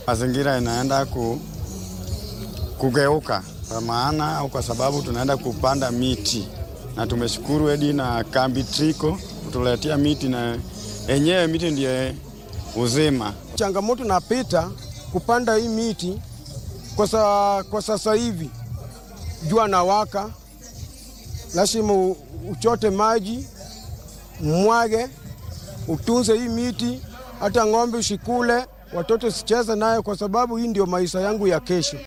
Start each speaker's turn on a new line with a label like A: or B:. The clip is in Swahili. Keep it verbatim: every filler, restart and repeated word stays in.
A: Mazingira inaenda ku, kugeuka kwa maana au kwa sababu tunaenda kupanda miti, na tumeshukuru Edi na Kambi Triko kutuletea miti, na enyewe miti ndiye uzima.
B: Changamoto napita kupanda hii miti kwa, sa, kwa sasa hivi jua na waka, lazima uchote maji, mwage, utunze hii miti, hata ng'ombe ushikule, watoto sicheze nayo, kwa sababu hii ndio maisha yangu ya kesho.